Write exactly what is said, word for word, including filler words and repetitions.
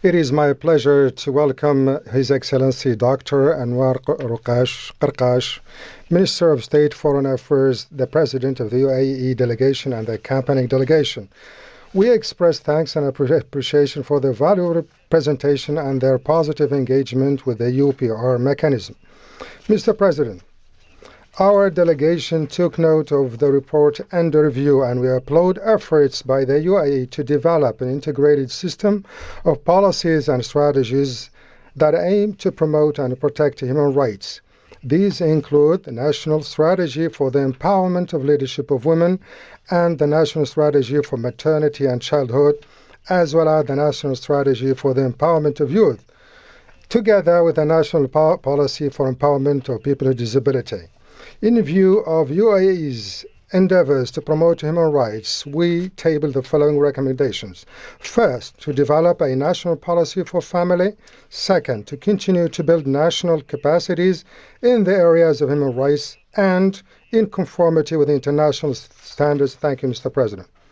It is my pleasure to welcome His Excellency Doctor Anwar Ruqash Qarqash, Minister of State Foreign Affairs, the President of the U A E delegation and the accompanying delegation. We express thanks and appreciation for their valuable presentation and their positive engagement with the U P R mechanism. Mister President, our delegation took note of the report under review, and we applaud efforts by the U A E to develop an integrated system of policies and strategies that aim to promote and protect human rights. These include the National Strategy for the Empowerment of Leadership of Women and the National Strategy for Maternity and Childhood, as well as the National Strategy for the Empowerment of Youth, together with the National Policy for Empowerment of People with Disability. In view of U A E's endeavors to promote human rights, we table the following recommendations. First, to develop a national policy for family. Second, to continue to build national capacities in the areas of human rights and in conformity with international standards. Thank you, Mister President.